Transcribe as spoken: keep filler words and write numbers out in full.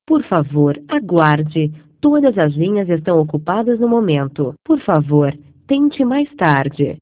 Por favor, aguarde. Todas as linhas estão ocupadas no momento. Por favor, tente mais tarde.